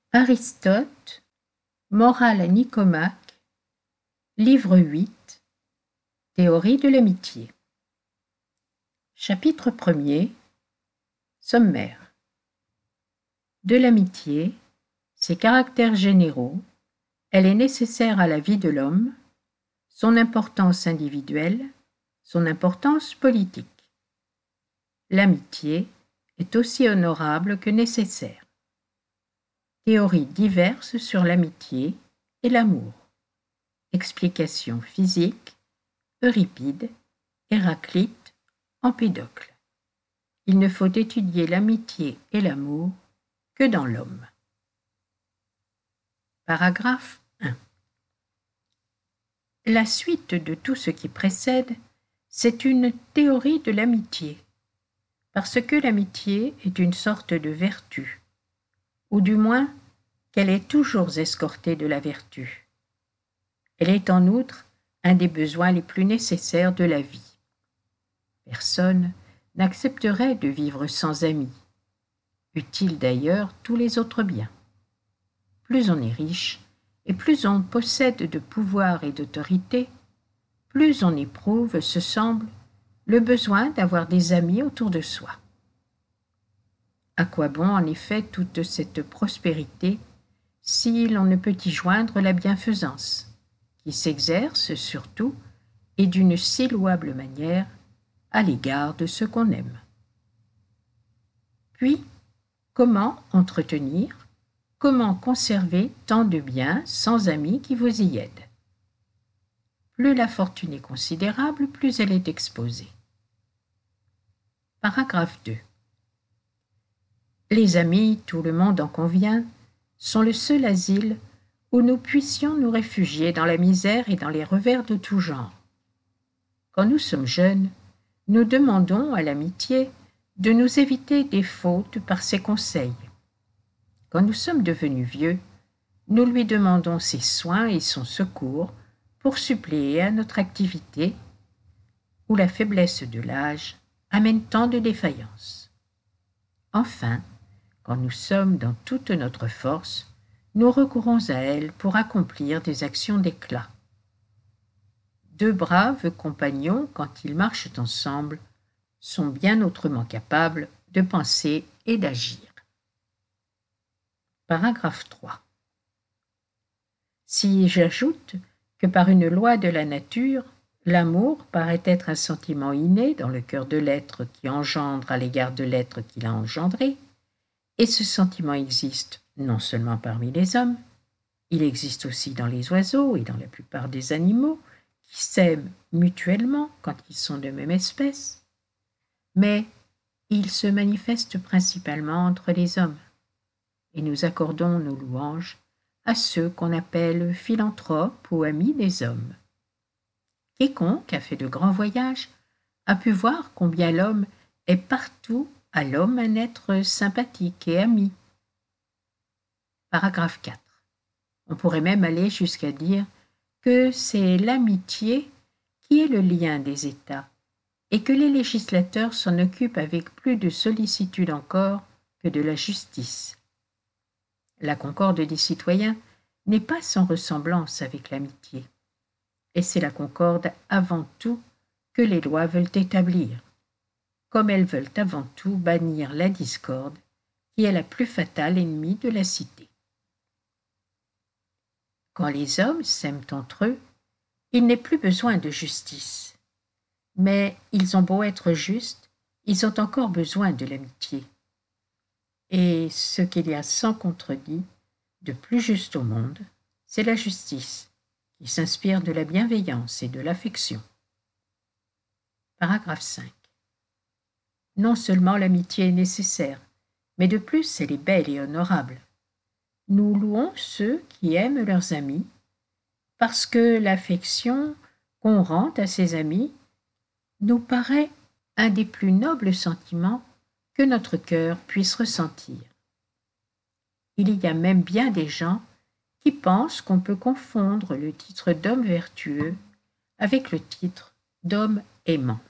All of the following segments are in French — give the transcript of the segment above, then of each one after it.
Aristote, Morale à Nicomaque, livre 8, Théorie de l'amitié. Chapitre 1er, sommaire. De l'amitié, ses caractères généraux, elle est nécessaire à la vie de l'homme, son importance individuelle, son importance politique. L'amitié est aussi honorable que nécessaire. Théories diverses sur l'amitié et l'amour. Explications physiques, Euripide, Héraclite, Empédocle. Il ne faut étudier l'amitié et l'amour que dans l'homme. Paragraphe 1. La suite de tout ce qui précède, c'est une théorie de l'amitié, parce que l'amitié est une sorte de vertu, ou du moins qu'elle est toujours escortée de la vertu. Elle est en outre un des besoins les plus nécessaires de la vie. Personne n'accepterait de vivre sans amis. Utiles d'ailleurs tous les autres biens. Plus on est riche, et plus on possède de pouvoir et d'autorité, plus on éprouve, ce semble, le besoin d'avoir des amis autour de soi. À quoi bon en effet toute cette prospérité si l'on ne peut y joindre la bienfaisance, qui s'exerce surtout et d'une si louable manière à l'égard de ceux qu'on aime. Puis, comment entretenir, comment conserver tant de biens sans amis qui vous y aident? Plus la fortune est considérable, plus elle est exposée. Paragraphe 2. Les amis, tout le monde en convient, sont le seul asile où nous puissions nous réfugier dans la misère et dans les revers de tout genre. Quand nous sommes jeunes, nous demandons à l'amitié de nous éviter des fautes par ses conseils. Quand nous sommes devenus vieux, nous lui demandons ses soins et son secours pour suppléer à notre activité, où la faiblesse de l'âge amène tant de défaillances. Enfin, quand nous sommes dans toute notre force, nous recourons à elle pour accomplir des actions d'éclat. Deux braves compagnons, quand ils marchent ensemble, sont bien autrement capables de penser et d'agir. Paragraphe 3. Si j'ajoute que par une loi de la nature, l'amour paraît être un sentiment inné dans le cœur de l'être qui engendre à l'égard de l'être qui l'a engendré, et ce sentiment existe non seulement parmi les hommes, il existe aussi dans les oiseaux et dans la plupart des animaux qui s'aiment mutuellement quand ils sont de même espèce, mais il se manifeste principalement entre les hommes, et nous accordons nos louanges à ceux qu'on appelle philanthropes ou amis des hommes. Quiconque a fait de grands voyages a pu voir combien l'homme est partout à l'homme un être sympathique et ami. Paragraphe 4. On pourrait même aller jusqu'à dire que c'est l'amitié qui est le lien des États et que les législateurs s'en occupent avec plus de sollicitude encore que de la justice. La concorde des citoyens n'est pas sans ressemblance avec l'amitié, et c'est la concorde avant tout que les lois veulent établir, comme elles veulent avant tout bannir la discorde, qui est la plus fatale ennemie de la cité. Quand les hommes s'aiment entre eux, il n'est plus besoin de justice. Mais ils ont beau être justes, ils ont encore besoin de l'amitié. Et ce qu'il y a sans contredit de plus juste au monde, c'est la justice, qui s'inspire de la bienveillance et de l'affection. Paragraphe 5. Non seulement l'amitié est nécessaire, mais de plus elle est belle et honorable. Nous louons ceux qui aiment leurs amis, parce que l'affection qu'on rend à ses amis nous paraît un des plus nobles sentiments que notre cœur puisse ressentir. Il y a même bien des gens qui pensent qu'on peut confondre le titre d'homme vertueux avec le titre d'homme aimant.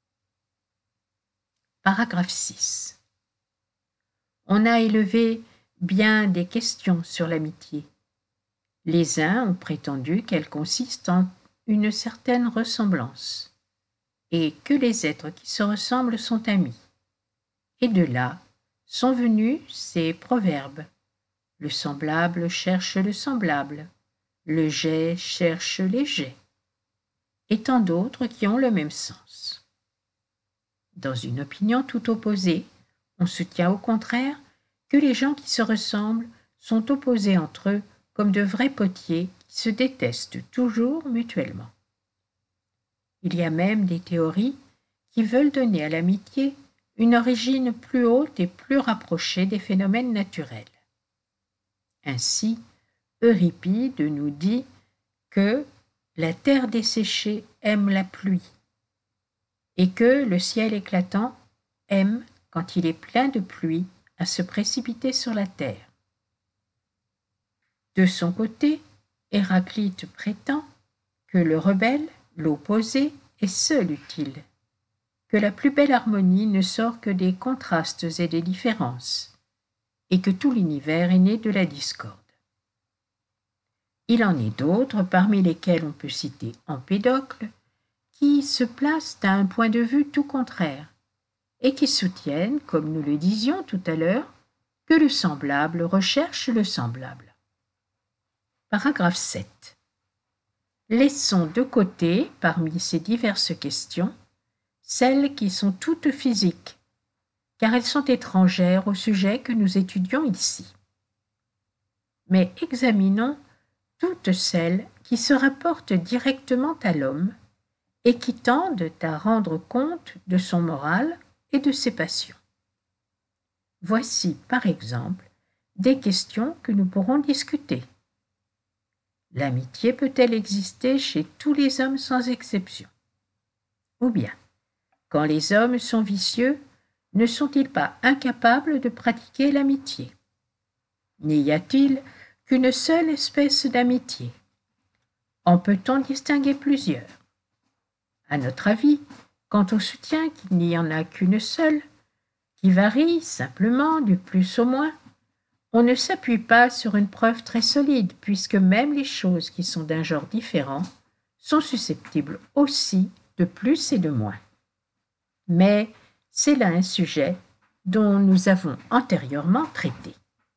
Paragraphe 6. On a élevé bien des questions sur l'amitié. Les uns ont prétendu qu'elle consiste en une certaine ressemblance, et que les êtres qui se ressemblent sont amis. Et de là sont venus ces proverbes. Le semblable cherche le semblable, le jet cherche les jets, et tant d'autres qui ont le même sens. Dans une opinion tout opposée, on soutient au contraire que les gens qui se ressemblent sont opposés entre eux comme de vrais potiers qui se détestent toujours mutuellement. Il y a même des théories qui veulent donner à l'amitié une origine plus haute et plus rapprochée des phénomènes naturels. Ainsi, Euripide nous dit que la terre desséchée aime la pluie et que le ciel éclatant aime, quand il est plein de pluie, à se précipiter sur la terre. De son côté, Héraclite prétend que le rebelle, l'opposé, est seul utile, que la plus belle harmonie ne sort que des contrastes et des différences, et que tout l'univers est né de la discorde. Il en est d'autres, parmi lesquels on peut citer Empédocle, qui se placent à un point de vue tout contraire, et qui soutiennent, comme nous le disions tout à l'heure, que le semblable recherche le semblable. Paragraphe 7. Laissons de côté, parmi ces diverses questions, celles qui sont toutes physiques, car elles sont étrangères au sujet que nous étudions ici. Mais examinons toutes celles qui se rapportent directement à l'homme et qui tendent à rendre compte de son moral et de ses passions. Voici, par exemple, des questions que nous pourrons discuter. L'amitié peut-elle exister chez tous les hommes sans exception? Ou bien, quand les hommes sont vicieux, ne sont-ils pas incapables de pratiquer l'amitié? N'y a-t-il qu'une seule espèce d'amitié? En peut-on distinguer plusieurs? À notre avis, quant au soutien qu'il n'y en a qu'une seule, qui varie simplement du plus au moins, on ne s'appuie pas sur une preuve très solide, puisque même les choses qui sont d'un genre différent sont susceptibles aussi de plus et de moins. Mais c'est là un sujet dont nous avons antérieurement traité.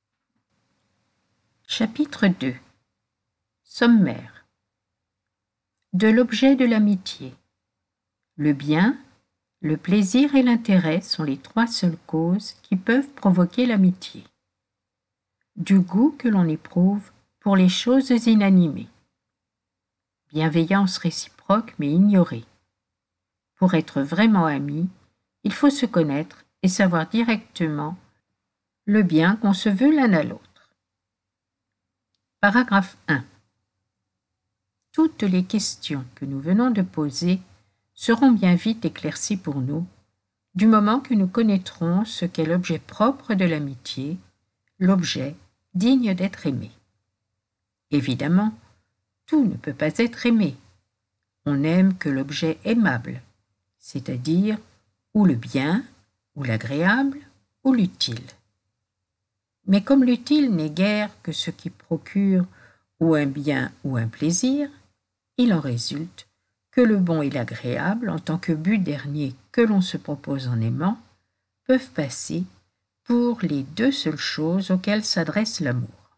Chapitre 2. Sommaire. De l'objet de l'amitié. Le bien, le plaisir et l'intérêt sont les trois seules causes qui peuvent provoquer l'amitié. Du goût que l'on éprouve pour les choses inanimées. Bienveillance réciproque mais ignorée. Pour être vraiment ami, il faut se connaître et savoir directement le bien qu'on se veut l'un à l'autre. Paragraphe 1. Toutes les questions que nous venons de poser seront bien vite éclaircies pour nous, du moment que nous connaîtrons ce qu'est l'objet propre de l'amitié, l'objet digne d'être aimé. Évidemment, tout ne peut pas être aimé. On n'aime que l'objet aimable, c'est-à-dire ou le bien, ou l'agréable, ou l'utile. Mais comme l'utile n'est guère que ce qui procure ou un bien ou un plaisir, il en résulte que le bon et l'agréable, en tant que but dernier que l'on se propose en aimant, peuvent passer pour les deux seules choses auxquelles s'adresse l'amour.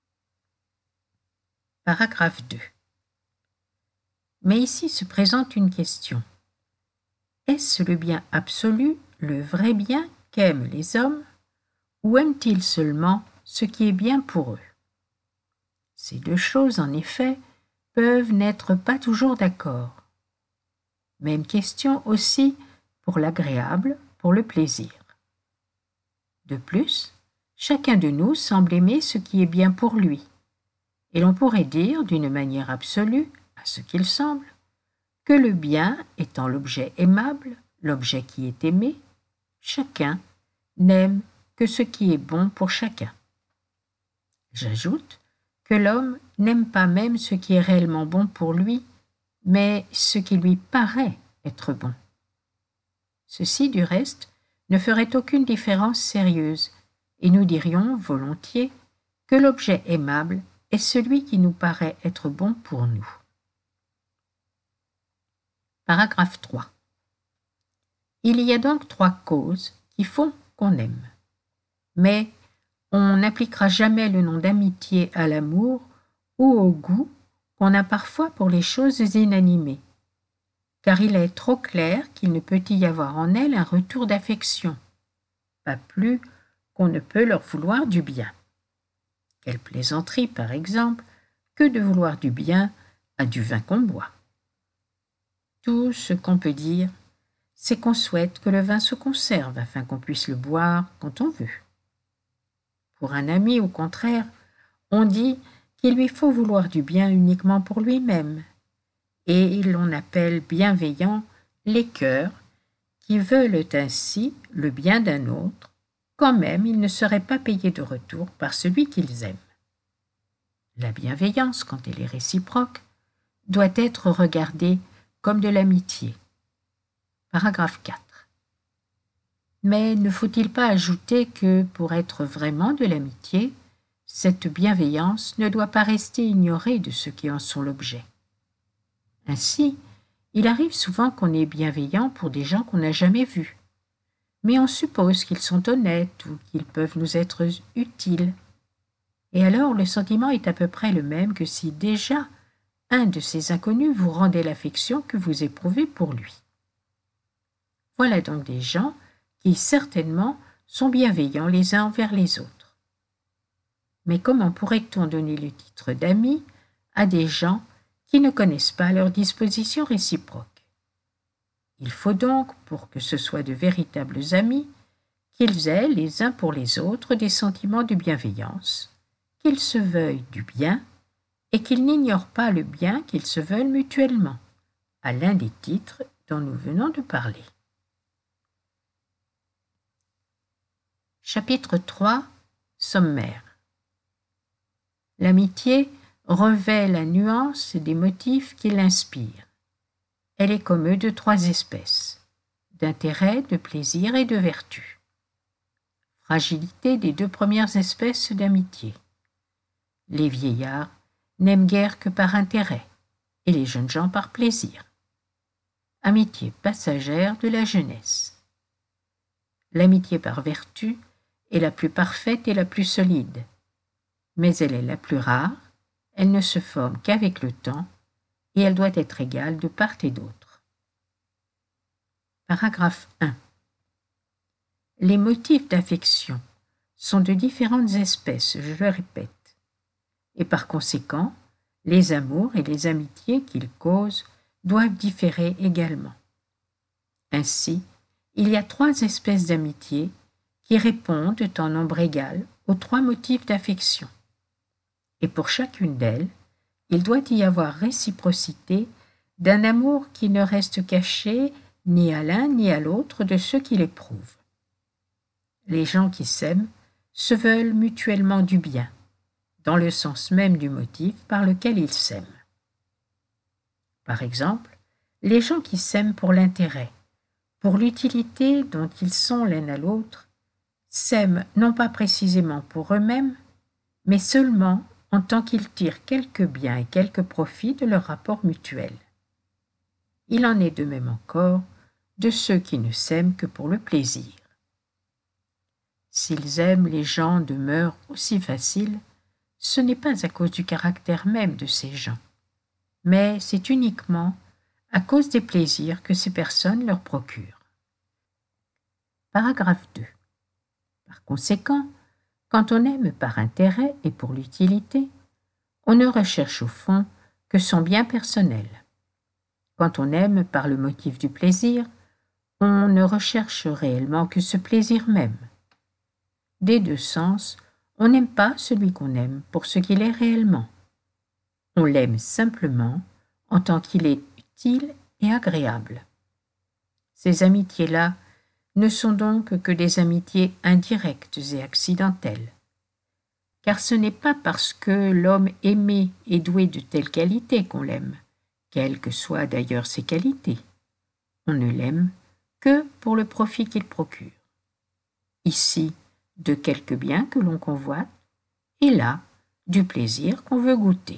Paragraphe 2. Mais ici se présente une question. Est-ce le bien absolu, le vrai bien qu'aiment les hommes, ou aiment-ils seulement ce qui est bien pour eux? Ces deux choses, en effet, peuvent n'être pas toujours d'accord. Même question aussi pour l'agréable, pour le plaisir. De plus, chacun de nous semble aimer ce qui est bien pour lui, et l'on pourrait dire d'une manière absolue, à ce qu'il semble, que le bien étant l'objet aimable, l'objet qui est aimé, chacun n'aime que ce qui est bon pour chacun. J'ajoute que l'homme n'aime pas même ce qui est réellement bon pour lui, mais ce qui lui paraît être bon. Ceci, du reste, ne ferait aucune différence sérieuse, et nous dirions volontiers que l'objet aimable est celui qui nous paraît être bon pour nous. Paragraphe 3. Il y a donc 3 causes qui font qu'on aime. Mais on n'appliquera jamais le nom d'amitié à l'amour ou au goût qu'on a parfois pour les choses inanimées, car il est trop clair qu'il ne peut y avoir en elles un retour d'affection, pas plus qu'on ne peut leur vouloir du bien. Quelle plaisanterie, par exemple, que de vouloir du bien à du vin qu'on boit. Tout ce qu'on peut dire, c'est qu'on souhaite que le vin se conserve afin qu'on puisse le boire quand on veut. Pour un ami, au contraire, on dit qu'il lui faut vouloir du bien uniquement pour lui-même, et l'on appelle bienveillants les cœurs qui veulent ainsi le bien d'un autre, quand même ils ne seraient pas payés de retour par celui qu'ils aiment. La bienveillance, quand elle est réciproque, doit être regardée comme de l'amitié. Paragraphe 4. Mais ne faut-il pas ajouter que, pour être vraiment de l'amitié, cette bienveillance ne doit pas rester ignorée de ceux qui en sont l'objet. Ainsi, il arrive souvent qu'on est bienveillant pour des gens qu'on n'a jamais vus, mais on suppose qu'ils sont honnêtes ou qu'ils peuvent nous être utiles. Et alors le sentiment est à peu près le même que si déjà un de ces inconnus vous rendait l'affection que vous éprouvez pour lui. Voilà donc des gens qui certainement sont bienveillants les uns envers les autres. Mais comment pourrait-on donner le titre d'amis à des gens qui ne connaissent pas leurs dispositions réciproques? Il faut donc, pour que ce soit de véritables amis, qu'ils aient les uns pour les autres des sentiments de bienveillance, qu'ils se veuillent du bien et qu'ils n'ignorent pas le bien qu'ils se veulent mutuellement, à l'un des titres dont nous venons de parler. Chapitre 3. Sommaire. L'amitié revêt la nuance des motifs qui l'inspirent. Elle est comme eux de 3 espèces, d'intérêt, de plaisir et de vertu. Fragilité des 2 premières espèces d'amitié. Les vieillards n'aiment guère que par intérêt, et les jeunes gens par plaisir. Amitié passagère de la jeunesse. L'amitié par vertu est la plus parfaite et la plus solide, mais elle est la plus rare, elle ne se forme qu'avec le temps, et elle doit être égale de part et d'autre. Paragraphe 1. Les motifs d'affection sont de différentes espèces, je le répète, et par conséquent, les amours et les amitiés qu'ils causent doivent différer également. Ainsi, il y a 3 espèces d'amitié qui répondent en nombre égal aux 3 motifs d'affection. Et pour chacune d'elles, il doit y avoir réciprocité d'un amour qui ne reste caché ni à l'un ni à l'autre de ceux qui l'éprouvent. Les gens qui s'aiment se veulent mutuellement du bien, dans le sens même du motif par lequel ils s'aiment. Par exemple, les gens qui s'aiment pour l'intérêt, pour l'utilité dont ils sont l'un à l'autre, s'aiment non pas précisément pour eux-mêmes, mais seulement en tant qu'ils tirent quelque bien et quelque profit de leur rapport mutuel. Il en est de même encore de ceux qui ne s'aiment que pour le plaisir. S'ils aiment les gens de mœurs aussi faciles, ce n'est pas à cause du caractère même de ces gens, mais c'est uniquement à cause des plaisirs que ces personnes leur procurent. Paragraphe 2. Par conséquent, quand on aime par intérêt et pour l'utilité, on ne recherche au fond que son bien personnel. Quand on aime par le motif du plaisir, on ne recherche réellement que ce plaisir même. Des 2 sens, on n'aime pas celui qu'on aime pour ce qu'il est réellement. On l'aime simplement en tant qu'il est utile et agréable. Ces amitiés-là ne sont donc que des amitiés indirectes et accidentelles. Car ce n'est pas parce que l'homme aimé est doué de telles qualités qu'on l'aime, quelles que soient d'ailleurs ses qualités. On ne l'aime que pour le profit qu'il procure. Ici, de quelque bien que l'on convoite, et là, du plaisir qu'on veut goûter.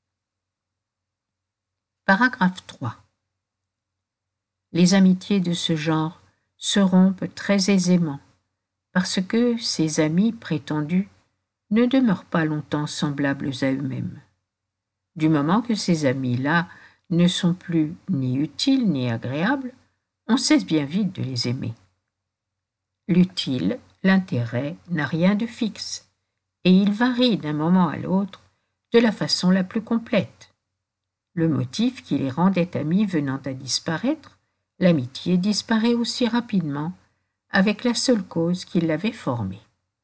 Paragraphe 3. Les amitiés de ce genre se rompent très aisément, parce que ces amis prétendus ne demeurent pas longtemps semblables à eux-mêmes. Du moment que ces amis-là ne sont plus ni utiles ni agréables, on cesse bien vite de les aimer. L'utile, l'intérêt, n'a rien de fixe, et il varie d'un moment à l'autre de la façon la plus complète. Le motif qui les rendait amis venant à disparaître, l'amitié disparaît aussi rapidement, avec la seule cause qui l'avait formée.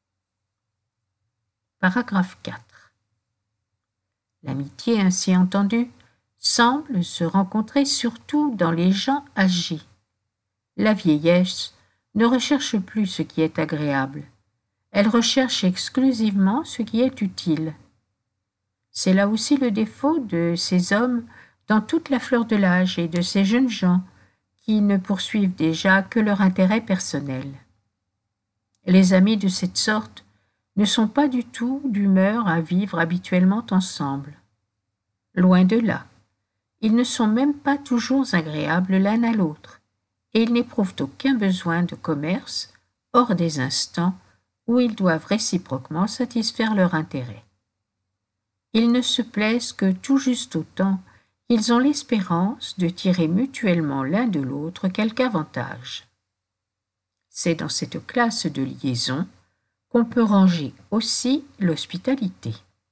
Paragraphe 4. L'amitié ainsi entendue semble se rencontrer surtout dans les gens âgés. La vieillesse ne recherche plus ce qui est agréable, elle recherche exclusivement ce qui est utile. C'est là aussi le défaut de ces hommes dans toute la fleur de l'âge et de ces jeunes gens qui ne poursuivent déjà que leur intérêt personnel. Les amis de cette sorte ne sont pas du tout d'humeur à vivre habituellement ensemble. Loin de là, ils ne sont même pas toujours agréables l'un à l'autre, et ils n'éprouvent aucun besoin de commerce hors des instants où ils doivent réciproquement satisfaire leur intérêt. Ils ne se plaisent que tout juste autant qu'ils ont l'espérance de tirer mutuellement l'un de l'autre quelque avantage. C'est dans cette classe de liaison qu'on peut ranger aussi l'hospitalité.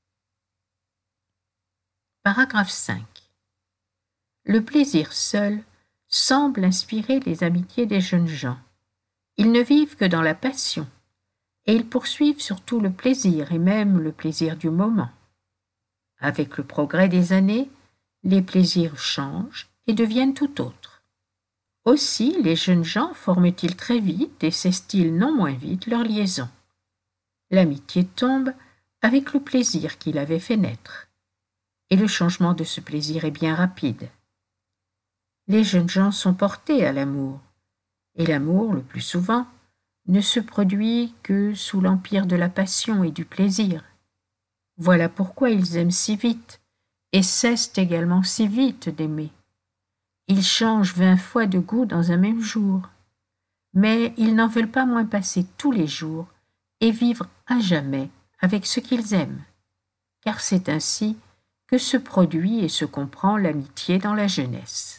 Paragraphe 5. Le plaisir seul semble inspirer les amitiés des jeunes gens. Ils ne vivent que dans la passion, et ils poursuivent surtout le plaisir et même le plaisir du moment. Avec le progrès des années, les plaisirs changent et deviennent tout autres. Aussi, les jeunes gens forment-ils très vite et cessent-ils non moins vite leur liaison. L'amitié tombe avec le plaisir qui l'avait fait naître. Et le changement de ce plaisir est bien rapide. Les jeunes gens sont portés à l'amour, et l'amour, le plus souvent, ne se produit que sous l'empire de la passion et du plaisir. Voilà pourquoi ils aiment si vite, et cessent également si vite d'aimer. Ils changent 20 fois de goût dans un même jour, mais ils n'en veulent pas moins passer tous les jours et vivre à jamais avec ce qu'ils aiment, car c'est ainsi que se produit et se comprend l'amitié dans la jeunesse.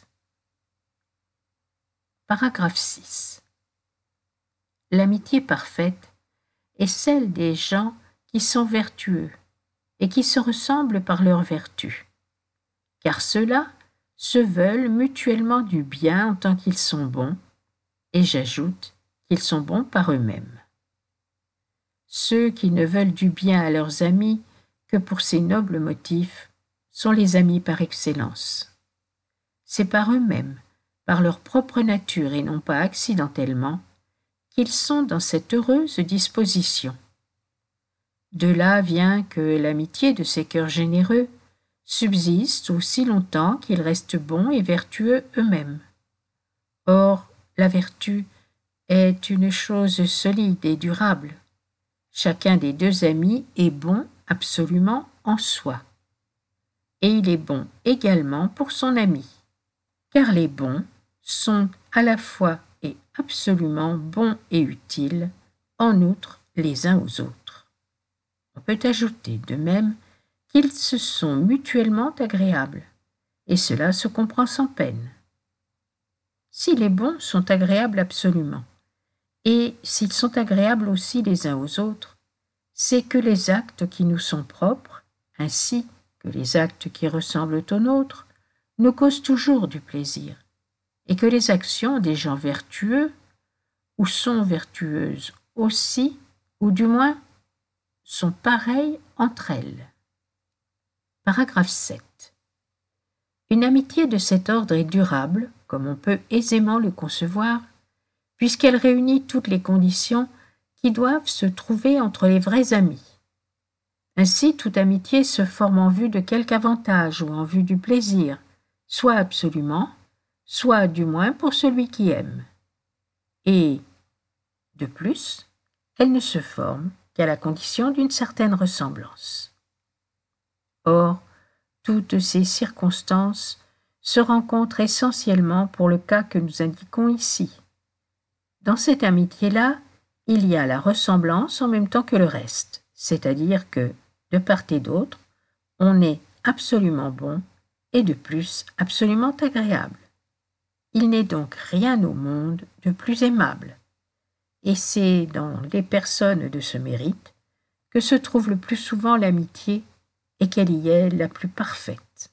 Paragraphe 6. L'amitié parfaite est celle des gens qui sont vertueux et qui se ressemblent par leurs vertus, car ceux-là se veulent mutuellement du bien en tant qu'ils sont bons, et j'ajoute qu'ils sont bons par eux-mêmes. Ceux qui ne veulent du bien à leurs amis que pour ces nobles motifs sont les amis par excellence. C'est par eux-mêmes, par leur propre nature et non pas accidentellement, qu'ils sont dans cette heureuse disposition. De là vient que l'amitié de ces cœurs généreux subsiste aussi longtemps qu'ils restent bons et vertueux eux-mêmes. Or, la vertu est une chose solide et durable. Chacun des deux amis est bon absolument en soi. Et il est bon également pour son ami, car les bons sont à la fois et absolument bons et utiles, en outre les uns aux autres. On peut ajouter de même qu'ils se sont mutuellement agréables, et cela se comprend sans peine. Si les bons sont agréables absolument, et s'ils sont agréables aussi les uns aux autres, c'est que les actes qui nous sont propres, ainsi que les actes qui ressemblent aux nôtres, nous causent toujours du plaisir, et que les actions des gens vertueux, ou sont vertueuses aussi, ou du moins sont pareilles entre elles. Paragraphe 7. Une amitié de cet ordre est durable, comme on peut aisément le concevoir, puisqu'elle réunit toutes les conditions qui doivent se trouver entre les vrais amis. Ainsi, toute amitié se forme en vue de quelque avantage ou en vue du plaisir, soit absolument, soit du moins pour celui qui aime. Et, de plus, elle ne se forme qu'à la condition d'une certaine ressemblance. Or, toutes ces circonstances se rencontrent essentiellement pour le cas que nous indiquons ici. Dans cette amitié-là, il y a la ressemblance en même temps que le reste, c'est-à-dire que, de part et d'autre, on est absolument bon et de plus absolument agréable. Il n'est donc rien au monde de plus aimable. Et c'est dans les personnes de ce mérite que se trouve le plus souvent l'amitié et qu'elle y est la plus parfaite.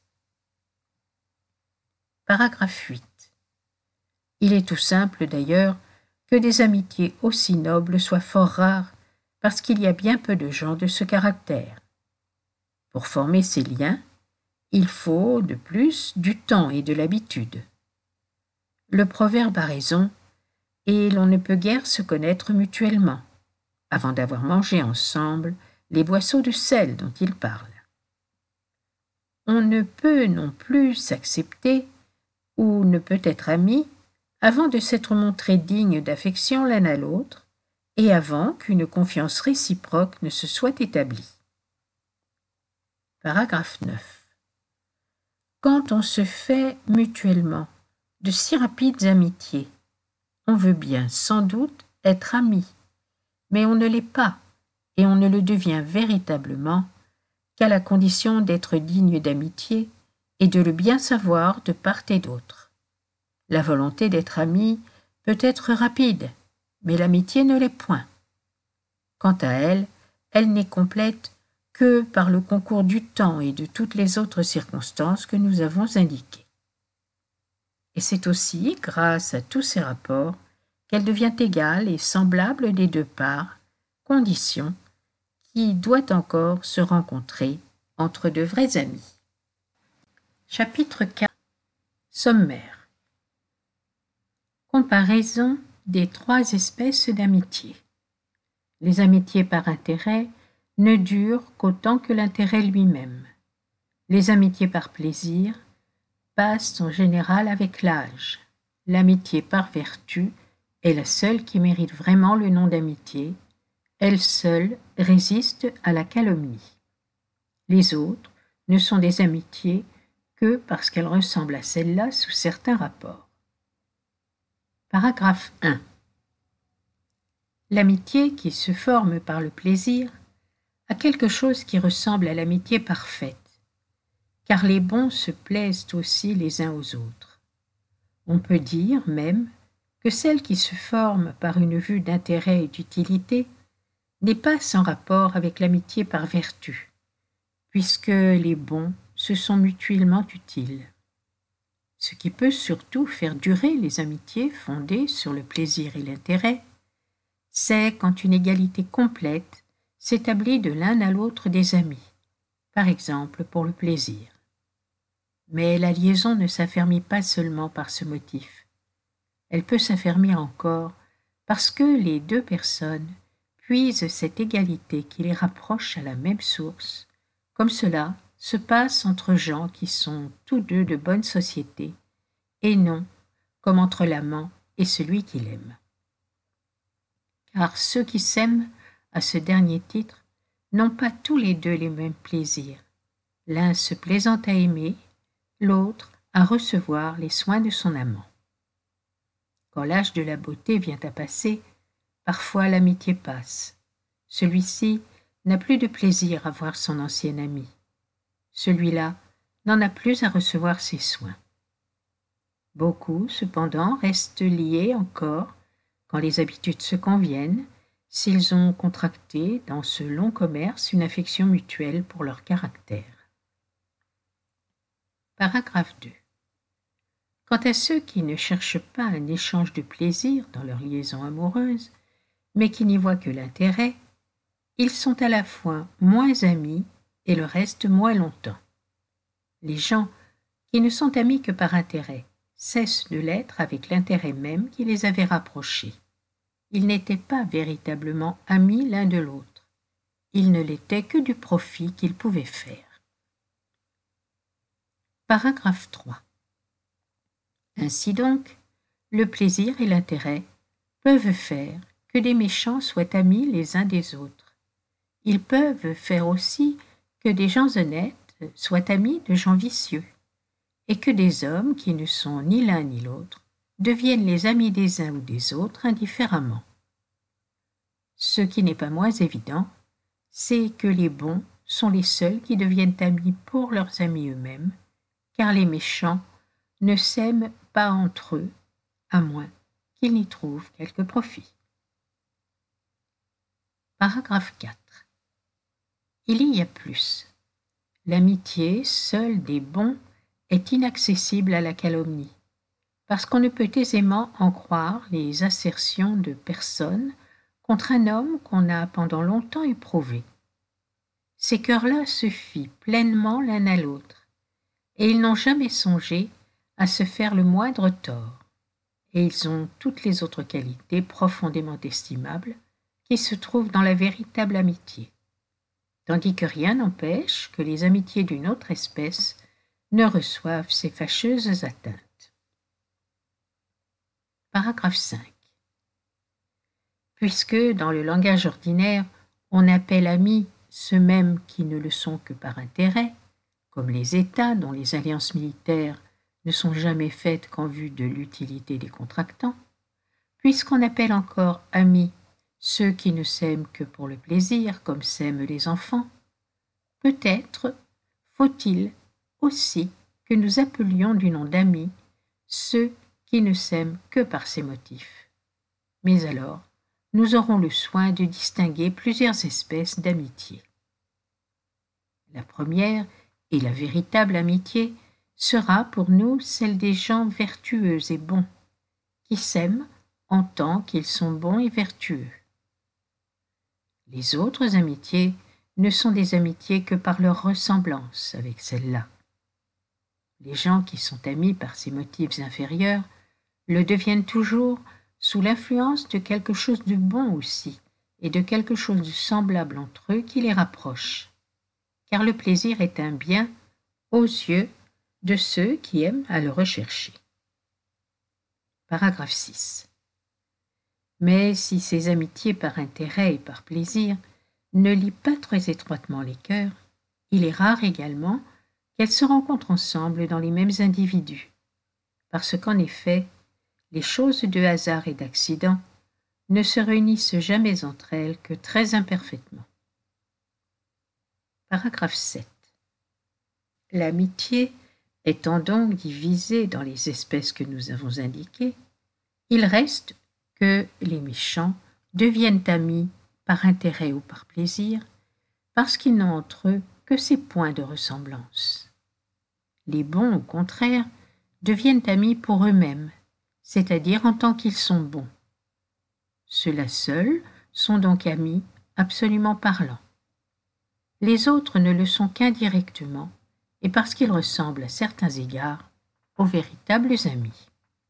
Paragraphe 8. Il est tout simple d'ailleurs que des amitiés aussi nobles soient fort rares parce qu'il y a bien peu de gens de ce caractère. Pour former ces liens, il faut, de plus, du temps et de l'habitude. Le proverbe a raison, et l'on ne peut guère se connaître mutuellement, avant d'avoir mangé ensemble les boisseaux de sel dont il parle. On ne peut non plus s'accepter ou ne peut être ami avant de s'être montré digne d'affection l'un à l'autre et avant qu'une confiance réciproque ne se soit établie. Paragraphe 9. Quand on se fait mutuellement de si rapides amitiés, on veut bien sans doute être ami, mais on ne l'est pas et on ne le devient véritablement qu'à la condition d'être digne d'amitié et de le bien savoir de part et d'autre. La volonté d'être ami peut être rapide, mais l'amitié ne l'est point. Quant à elle, elle n'est complète que par le concours du temps et de toutes les autres circonstances que nous avons indiquées. Et c'est aussi grâce à tous ces rapports qu'elle devient égale et semblable des deux parts, condition qui doit encore se rencontrer entre de vrais amis. Chapitre 4. Sommaire. Comparaison des trois espèces d'amitié. Les amitiés par intérêt ne durent qu'autant que l'intérêt lui-même. Les amitiés par plaisir passent en général avec l'âge. L'amitié par vertu est la seule qui mérite vraiment le nom d'amitié. Elle seule résiste à la calomnie. Les autres ne sont des amitiés que parce qu'elles ressemblent à celle-là sous certains rapports. Paragraphe 1. L'amitié qui se forme par le plaisir a quelque chose qui ressemble à l'amitié parfaite, car les bons se plaisent aussi les uns aux autres. On peut dire même que celle qui se forme par une vue d'intérêt et d'utilité n'est pas sans rapport avec l'amitié par vertu, puisque les bons se sont mutuellement utiles. Ce qui peut surtout faire durer les amitiés fondées sur le plaisir et l'intérêt, c'est quand une égalité complète s'établit de l'un à l'autre des amis, par exemple pour le plaisir. Mais la liaison ne s'affermit pas seulement par ce motif. Elle peut s'affermir encore parce que les deux personnes puisent cette égalité qui les rapproche à la même source, comme cela se passe entre gens qui sont tous deux de bonne société, et non comme entre l'amant et celui qui l'aime. Car ceux qui s'aiment à ce dernier titre n'ont pas tous les deux les mêmes plaisirs. L'un se plaisant à aimer, l'autre à recevoir les soins de son amant. Quand l'âge de la beauté vient à passer, parfois l'amitié passe. Celui-ci n'a plus de plaisir à voir son ancien ami. Celui-là n'en a plus à recevoir ses soins. Beaucoup, cependant, restent liés encore, quand les habitudes se conviennent, s'ils ont contracté dans ce long commerce une affection mutuelle pour leur caractère. Paragraphe 2. Quant à ceux qui ne cherchent pas un échange de plaisir dans leur liaison amoureuse, mais qui n'y voient que l'intérêt, ils sont à la fois moins amis et le restent moins longtemps. Les gens qui ne sont amis que par intérêt cessent de l'être avec l'intérêt même qui les avait rapprochés. Ils n'étaient pas véritablement amis l'un de l'autre. Ils ne l'étaient que du profit qu'ils pouvaient faire. Paragraphe 3. Ainsi donc, le plaisir et l'intérêt peuvent faire que des méchants soient amis les uns des autres. Ils peuvent faire aussi que des gens honnêtes soient amis de gens vicieux, et que des hommes qui ne sont ni l'un ni l'autre deviennent les amis des uns ou des autres indifféremment. Ce qui n'est pas moins évident, c'est que les bons sont les seuls qui deviennent amis pour leurs amis eux-mêmes, car les méchants ne s'aiment pas entre eux, à moins qu'ils n'y trouvent quelque profit. Paragraphe 4. Il y a plus. L'amitié, seule des bons, est inaccessible à la calomnie, parce qu'on ne peut aisément en croire les assertions de personnes contre un homme qu'on a pendant longtemps éprouvé. Ces cœurs-là se fient pleinement l'un à l'autre, et ils n'ont jamais songé à se faire le moindre tort, et ils ont toutes les autres qualités profondément estimables qui se trouvent dans la véritable amitié, tandis que rien n'empêche que les amitiés d'une autre espèce ne reçoivent ces fâcheuses atteintes. Paragraphe 5. Puisque, dans le langage ordinaire, on appelle amis ceux mêmes qui ne le sont que par intérêt, comme les États dont les alliances militaires ne sont jamais faites qu'en vue de l'utilité des contractants, puisqu'on appelle encore amis ceux qui ne s'aiment que pour le plaisir, comme s'aiment les enfants, peut-être faut-il aussi que nous appelions du nom d'amis ceux qui ne s'aiment que par ces motifs. Mais alors, nous aurons le soin de distinguer plusieurs espèces d'amitié. La première, et la véritable amitié, sera pour nous celle des gens vertueux et bons, qui s'aiment en tant qu'ils sont bons et vertueux. Les autres amitiés ne sont des amitiés que par leur ressemblance avec celle-là. Les gens qui sont amis par ces motifs inférieurs le deviennent toujours sous l'influence de quelque chose de bon aussi, et de quelque chose de semblable entre eux qui les rapproche, car le plaisir est un bien aux yeux de ceux qui aiment à le rechercher. Paragraphe 6. Mais si ces amitiés par intérêt et par plaisir ne lient pas très étroitement les cœurs, il est rare également qu'elles se rencontrent ensemble dans les mêmes individus, parce qu'en effet, les choses de hasard et d'accident ne se réunissent jamais entre elles que très imparfaitement. Paragraphe 7. L'amitié étant donc divisée dans les espèces que nous avons indiquées, il reste que les méchants deviennent amis par intérêt ou par plaisir, parce qu'ils n'ont entre eux que ces points de ressemblance. Les bons, au contraire, deviennent amis pour eux-mêmes, c'est-à-dire en tant qu'ils sont bons. Ceux-là seuls sont donc amis absolument parlant. Les autres ne le sont qu'indirectement, et parce qu'ils ressemblent à certains égards aux véritables amis.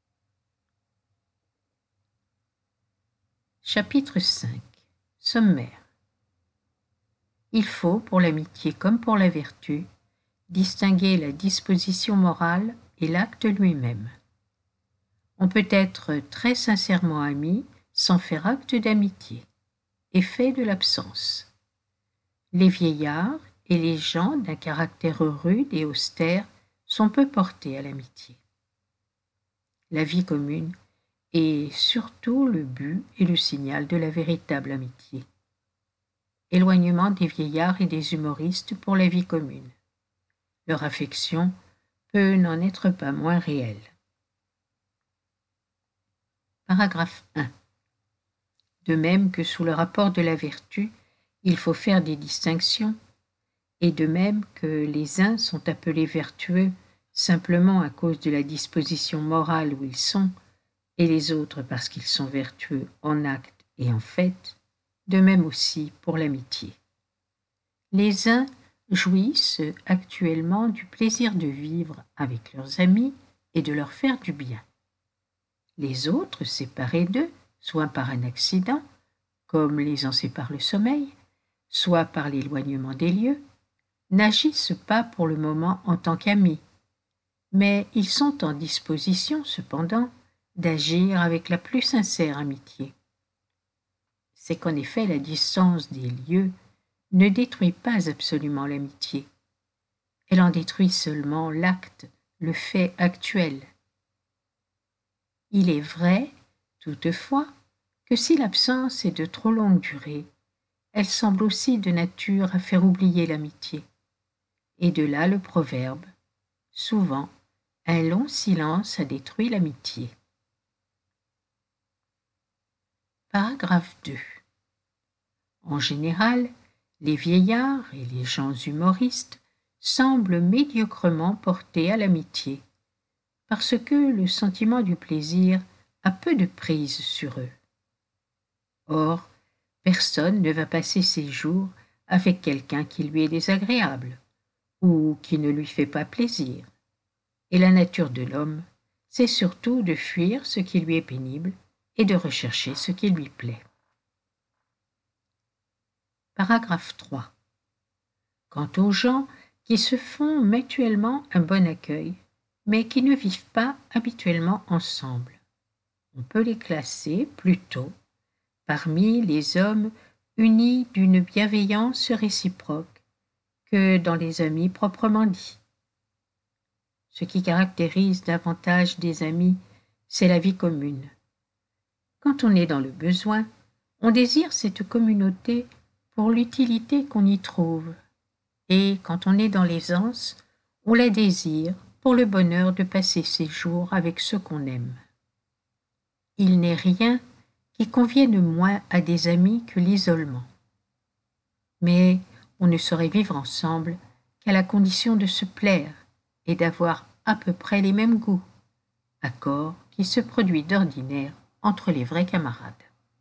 Chapitre 5. Sommaire. Il faut, pour l'amitié comme pour la vertu, distinguer la disposition morale et l'acte lui-même. On peut être très sincèrement ami sans faire acte d'amitié, effet de l'absence. Les vieillards et les gens d'un caractère rude et austère sont peu portés à l'amitié. La vie commune est surtout le but et le signal de la véritable amitié. Éloignement des vieillards et des humoristes pour la vie commune. Leur affection peut n'en être pas moins réelle. Paragraphe 1. De même que sous le rapport de la vertu, il faut faire des distinctions, et de même que les uns sont appelés vertueux simplement à cause de la disposition morale où ils sont, et les autres parce qu'ils sont vertueux en acte et en fait, de même aussi pour l'amitié. Les uns jouissent actuellement du plaisir de vivre avec leurs amis et de leur faire du bien. Les autres, séparés d'eux, soit par un accident, comme les en sépare le sommeil, soit par l'éloignement des lieux, n'agissent pas pour le moment en tant qu'amis, mais ils sont en disposition, cependant, d'agir avec la plus sincère amitié. c'est qu'en effet la distance des lieux ne détruit pas absolument l'amitié. Elle en détruit seulement l'acte, le fait actuel. Il est vrai, toutefois, que si l'absence est de trop longue durée, elle semble aussi de nature à faire oublier l'amitié. Et de là le proverbe, souvent, un long silence a détruit l'amitié. Paragraphe 2. En général, les vieillards et les gens humoristes semblent médiocrement portés à l'amitié, parce que le sentiment du plaisir a peu de prise sur eux. Or, personne ne va passer ses jours avec quelqu'un qui lui est désagréable ou qui ne lui fait pas plaisir. Et la nature de l'homme, c'est surtout de fuir ce qui lui est pénible et de rechercher ce qui lui plaît. Paragraphe 3. Quant aux gens qui se font mutuellement un bon accueil, mais qui ne vivent pas habituellement ensemble, on peut les classer plutôt parmi les hommes unis d'une bienveillance réciproque que dans les amis proprement dits. Ce qui caractérise davantage des amis, c'est la vie commune. Quand on est dans le besoin, on désire cette communauté pour l'utilité qu'on y trouve, et quand on est dans l'aisance, on la désire pour le bonheur de passer ses jours avec ceux qu'on aime. Il n'est rien qui convienne moins à des amis que l'isolement. Mais on ne saurait vivre ensemble qu'à la condition de se plaire et d'avoir à peu près les mêmes goûts, accord qui se produit d'ordinaire entre les vrais camarades.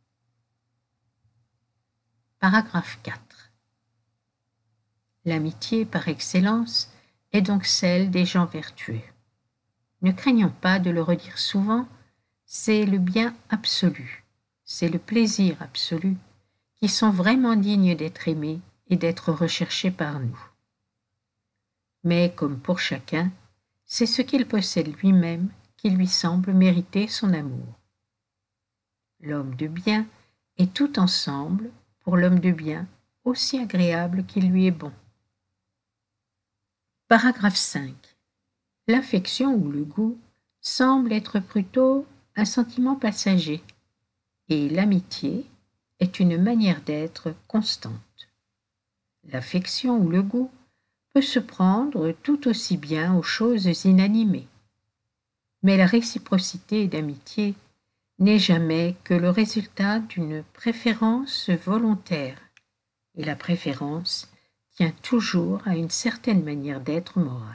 Paragraphe 4. L'amitié par excellence est donc celle des gens vertueux. Ne craignons pas de le redire souvent, c'est le bien absolu, c'est le plaisir absolu qui sont vraiment dignes d'être aimés et d'être recherchés par nous. Mais comme pour chacun, c'est ce qu'il possède lui-même qui lui semble mériter son amour. L'homme de bien est tout ensemble, pour l'homme de bien, aussi agréable qu'il lui est bon. Paragraphe 5. L'affection ou le goût semble être plutôt un sentiment passager, et l'amitié est une manière d'être constante. L'affection ou le goût peut se prendre tout aussi bien aux choses inanimées. Mais la réciprocité d'amitié n'est jamais que le résultat d'une préférence volontaire, et la préférence tient toujours à une certaine manière d'être morale.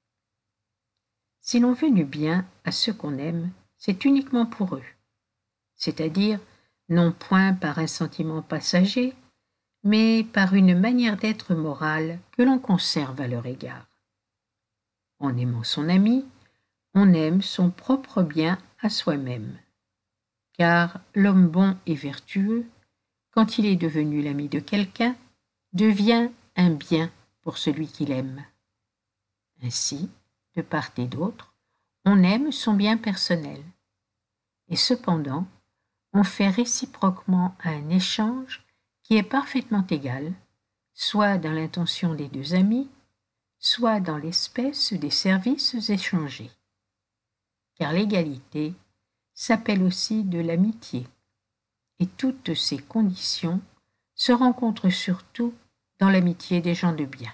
Si l'on veut du bien à ceux qu'on aime, c'est uniquement pour eux, c'est-à-dire non point par un sentiment passager, mais par une manière d'être morale que l'on conserve à leur égard. En aimant son ami, on aime son propre bien à soi-même, car l'homme bon et vertueux, quand il est devenu l'ami de quelqu'un, devient un bien pour celui qu'il aime. Ainsi, de part et d'autre, on aime son bien personnel. Et cependant, on fait réciproquement un échange qui est parfaitement égal, soit dans l'intention des deux amis, soit dans l'espèce des services échangés. Car l'égalité s'appelle aussi de l'amitié, et toutes ces conditions se rencontrent surtout dans l'amitié des gens de bien.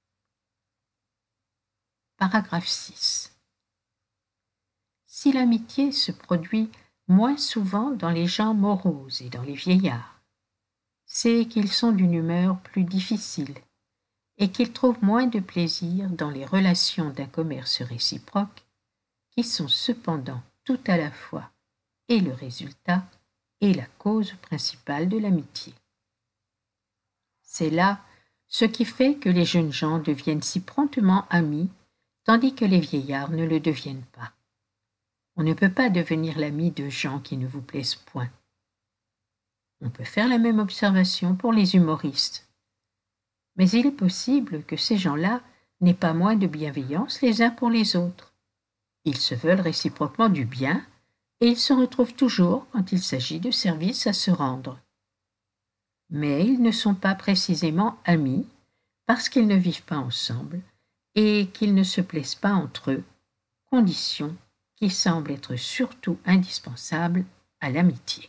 Paragraphe 6. Si l'amitié se produit moins souvent dans les gens moroses et dans les vieillards, c'est qu'ils sont d'une humeur plus difficile et qu'ils trouvent moins de plaisir dans les relations d'un commerce réciproque, qui sont cependant tout à la fois et le résultat et la cause principale de l'amitié. C'est là ce qui fait que les jeunes gens deviennent si promptement amis, tandis que les vieillards ne le deviennent pas. On ne peut pas devenir l'ami de gens qui ne vous plaisent point. On peut faire la même observation pour les humoristes. Mais il est possible que ces gens-là n'aient pas moins de bienveillance les uns pour les autres. Ils se veulent réciproquement du bien, et ils se retrouvent toujours quand il s'agit de services à se rendre. mais ils ne sont pas précisément amis parce qu'ils ne vivent pas ensemble et qu'ils ne se plaisent pas entre eux, condition qui semble être surtout indispensable à l'amitié.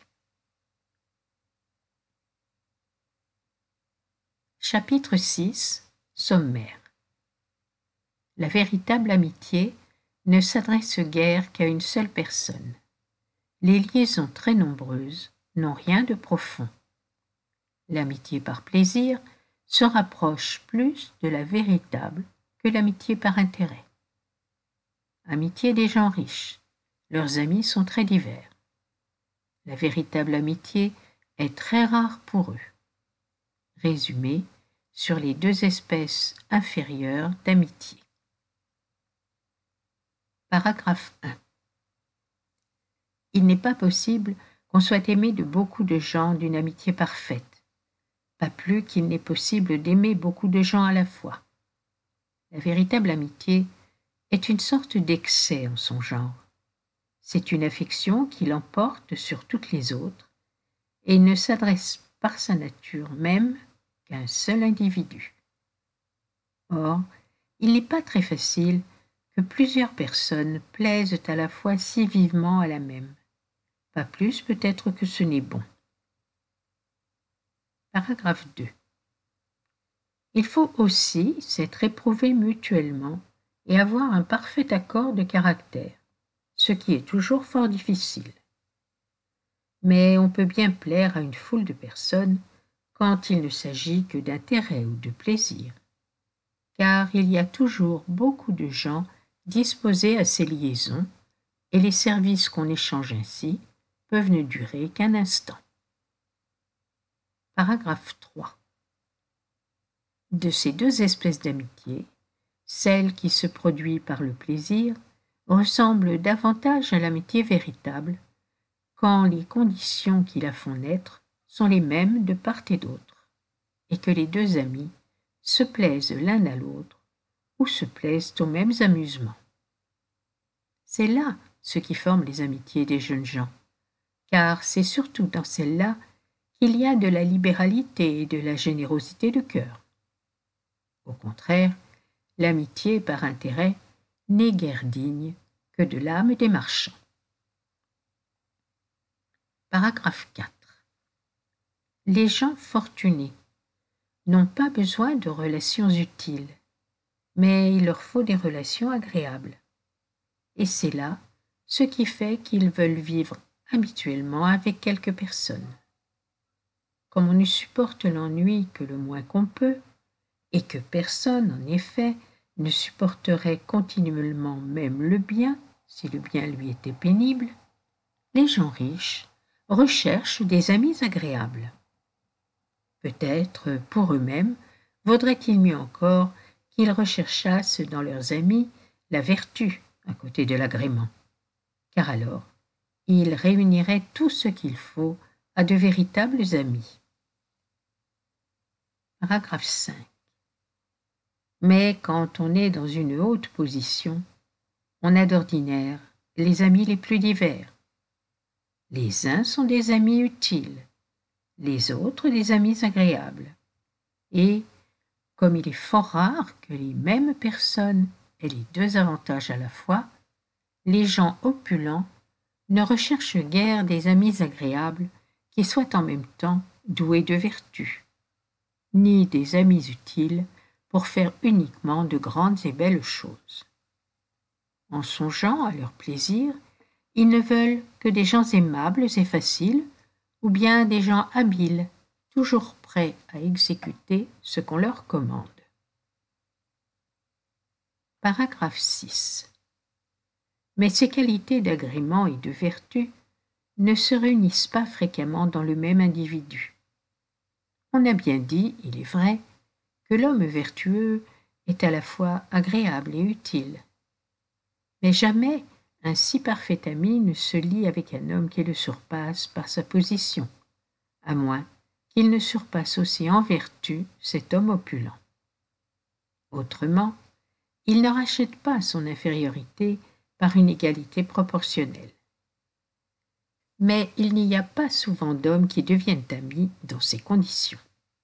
Chapitre 6. Sommaire. La véritable amitié ne s'adresse guère qu'à une seule personne. Les liaisons très nombreuses n'ont rien de profond. L'amitié par plaisir se rapproche plus de la véritable que l'amitié par intérêt. Amitié des gens riches, leurs amis sont très divers. La véritable amitié est très rare pour eux. Résumé sur les deux espèces inférieures d'amitié. Paragraphe 1. Il n'est pas possible qu'on soit aimé de beaucoup de gens d'une amitié parfaite, pas plus qu'il n'est possible d'aimer beaucoup de gens à la fois. La véritable amitié est une sorte d'excès en son genre. C'est une affection qui l'emporte sur toutes les autres et ne s'adresse par sa nature même qu'à un seul individu. Or, il n'est pas très facile que plusieurs personnes plaisent à la fois si vivement à la même. Pas plus peut-être que ce n'est bon. Paragraphe 2. Il faut aussi s'être éprouvés mutuellement et avoir un parfait accord de caractère, ce qui est toujours fort difficile. Mais on peut bien plaire à une foule de personnes quand il ne s'agit que d'intérêt ou de plaisir, car il y a toujours beaucoup de gens disposés à ces liaisons, et les services qu'on échange ainsi peuvent ne durer qu'un instant. Paragraphe 3. De ces deux espèces d'amitié, celle qui se produit par le plaisir ressemble davantage à l'amitié véritable, quand les conditions qui la font naître sont les mêmes de part et d'autre, et que les deux amis se plaisent l'un à l'autre ou se plaisent aux mêmes amusements. C'est là ce qui forme les amitiés des jeunes gens, car c'est surtout dans celle-là qu'il y a de la libéralité et de la générosité de cœur. Au contraire, l'amitié par intérêt n'est guère digne que de l'âme des marchands. Paragraphe 4. Les gens fortunés n'ont pas besoin de relations utiles, mais il leur faut des relations agréables. Et c'est là ce qui fait qu'ils veulent vivre habituellement avec quelques personnes. Comme on ne supporte l'ennui que le moins qu'on peut, et que personne, en effet, ne supporterait continuellement même le bien, si le bien lui était pénible, les gens riches recherchent des amis agréables. Peut-être, pour eux-mêmes, vaudrait-il mieux encore qu'ils recherchassent dans leurs amis la vertu à côté de l'agrément, car alors ils réuniraient tout ce qu'il faut à de véritables amis. Paragraphe 5. Mais quand on est dans une haute position, on a d'ordinaire les amis les plus divers. Les uns sont des amis utiles, les autres des amis agréables. Et, comme il est fort rare que les mêmes personnes aient les deux avantages à la fois, les gens opulents ne recherchent guère des amis agréables qui soient en même temps doués de vertu, ni des amis utiles pour faire uniquement de grandes et belles choses. En songeant à leur plaisir, ils ne veulent que des gens aimables et faciles, ou bien des gens habiles, toujours prêts à exécuter ce qu'on leur commande. Paragraphe 6. Mais ces qualités d'agrément et de vertu ne se réunissent pas fréquemment dans le même individu. On a bien dit, il est vrai, que l'homme vertueux est à la fois agréable et utile. Mais jamais un si parfait ami ne se lie avec un homme qui le surpasse par sa position, à moins qu'il ne surpasse aussi en vertu cet homme opulent. Autrement, il ne rachète pas son infériorité par une égalité proportionnelle. mais il n'y a pas souvent d'hommes qui deviennent amis dans ces conditions.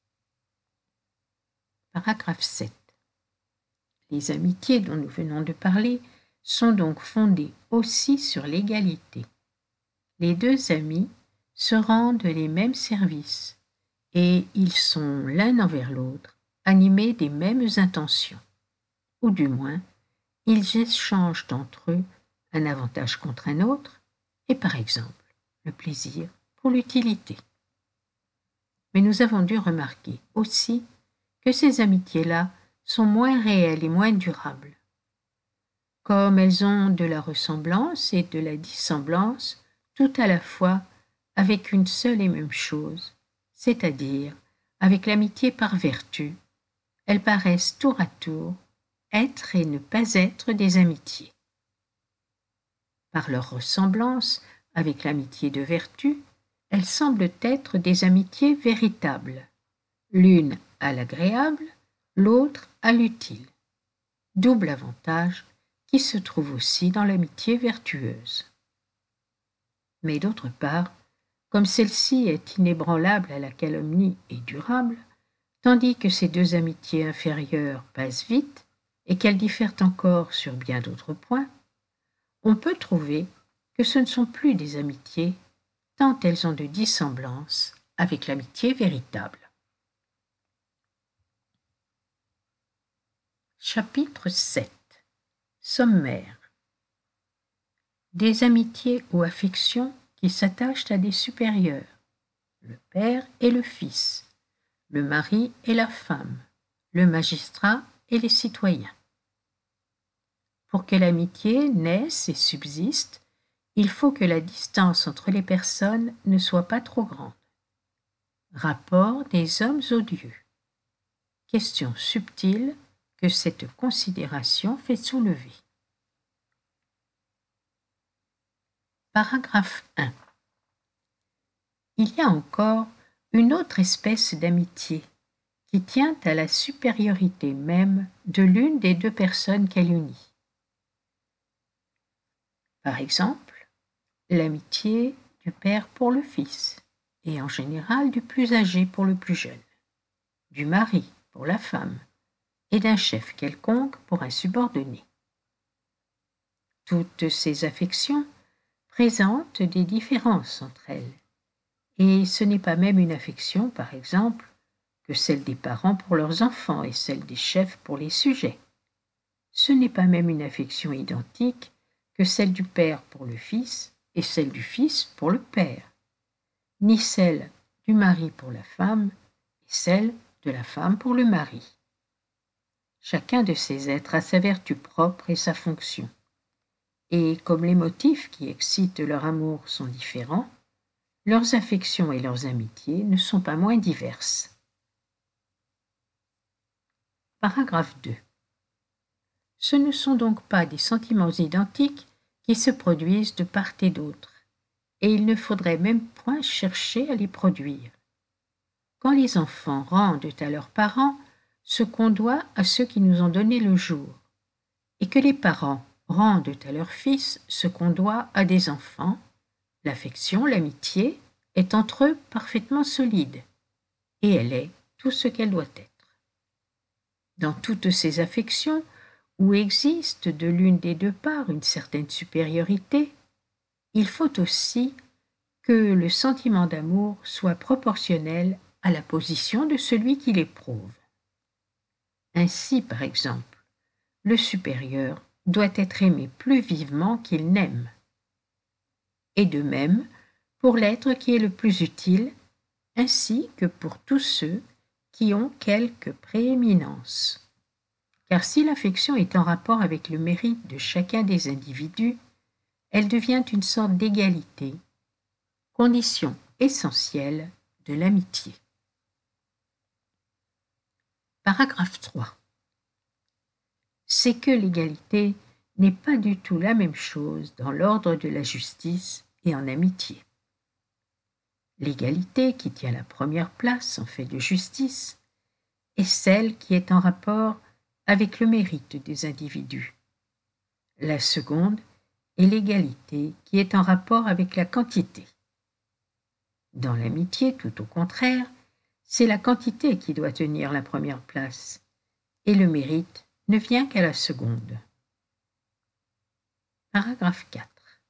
Paragraphe 7. Les amitiés dont nous venons de parler sont donc fondées aussi sur l'égalité. Les deux amis se rendent les mêmes services et ils sont l'un envers l'autre animés des mêmes intentions, ou du moins, ils échangent entre eux un avantage contre un autre et par exemple le plaisir pour l'utilité. Mais nous avons dû remarquer aussi que ces amitiés-là sont moins réelles et moins durables. Comme elles ont de la ressemblance et de la dissemblance tout à la fois avec une seule et même chose, c'est-à-dire avec l'amitié par vertu, elles paraissent tour à tour être et ne pas être des amitiés. Par leur ressemblance avec l'amitié de vertu, elles semblent être des amitiés véritables, l'une à l'agréable, l'autre à l'utile. Double avantage qui se trouve aussi dans l'amitié vertueuse. Mais d'autre part, comme celle-ci est inébranlable à la calomnie et durable, tandis que ces deux amitiés inférieures passent vite et qu'elles diffèrent encore sur bien d'autres points, on peut trouver que ce ne sont plus des amitiés tant elles ont de dissemblance avec l'amitié véritable. Chapitre 7. Sommaire. Des amitiés ou affections qui s'attachent à des supérieurs, le père et le fils, le mari et la femme, le magistrat et les citoyens. Pour que l'amitié naisse et subsiste, il faut que la distance entre les personnes ne soit pas trop grande. Rapport des hommes aux dieux. Question subtile que cette considération fait soulever. Paragraphe 1. Il y a encore une autre espèce d'amitié qui tient à la supériorité même de l'une des deux personnes qu'elle unit. Par exemple, l'amitié du père pour le fils, et en général du plus âgé pour le plus jeune, du mari pour la femme, et d'un chef quelconque pour un subordonné. Toutes ces affections présentent des différences entre elles, et ce n'est pas même une affection, par exemple, que celle des parents pour leurs enfants et celle des chefs pour les sujets. Ce n'est pas même une affection identique que celle du père pour le fils et celle du fils pour le père, ni celle du mari pour la femme et celle de la femme pour le mari. Chacun de ces êtres a sa vertu propre et sa fonction. Et comme les motifs qui excitent leur amour sont différents, leurs affections et leurs amitiés ne sont pas moins diverses. Paragraphe 2. Ce ne sont donc pas des sentiments identiques qui se produisent de part et d'autre, et il ne faudrait même point chercher à les produire. Quand les enfants rendent à leurs parents ce qu'on doit à ceux qui nous ont donné le jour, et que les parents rendent à leurs fils ce qu'on doit à des enfants, l'affection, l'amitié est entre eux parfaitement solide, et elle est tout ce qu'elle doit être. Dans toutes ces affections, où existe de l'une des deux parts une certaine supériorité, il faut aussi que le sentiment d'amour soit proportionnel à la position de celui qui l'éprouve. Ainsi, par exemple, le supérieur doit être aimé plus vivement qu'il n'aime. Et de même, pour l'être qui est le plus utile, ainsi que pour tous ceux qui ont quelque prééminence. Car si l'affection est en rapport avec le mérite de chacun des individus, elle devient une sorte d'égalité, condition essentielle de l'amitié. Paragraphe 3. C'est que l'égalité n'est pas du tout la même chose dans l'ordre de la justice et en amitié. L'égalité qui tient la première place en fait de justice est celle qui est en rapport avec le mérite des individus. La seconde est l'égalité qui est en rapport avec la quantité. Dans l'amitié, tout au contraire, c'est la quantité qui doit tenir la première place, et le mérite ne vient qu'à la seconde. Paragraphe 4.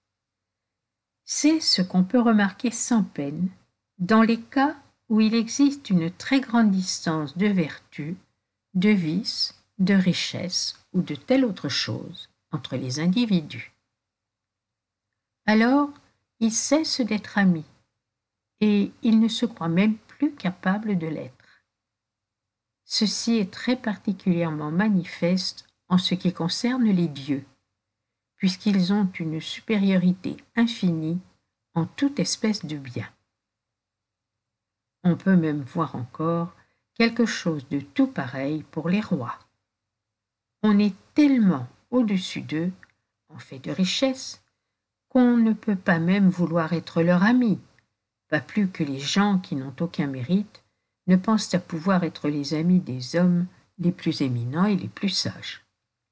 C'est ce qu'on peut remarquer sans peine dans les cas où il existe une très grande distance de vertu, de vice, de richesse ou de telle autre chose entre les individus. Alors, ils cessent d'être amis, et ils ne se croient même plus capables de l'être. Ceci est très particulièrement manifeste en ce qui concerne les dieux, puisqu'ils ont une supériorité infinie en toute espèce de bien. On peut même voir encore quelque chose de tout pareil pour les rois. On est tellement au-dessus d'eux, en fait de richesse, qu'on ne peut pas même vouloir être leur ami, pas plus que les gens qui n'ont aucun mérite ne pensent à pouvoir être les amis des hommes les plus éminents et les plus sages.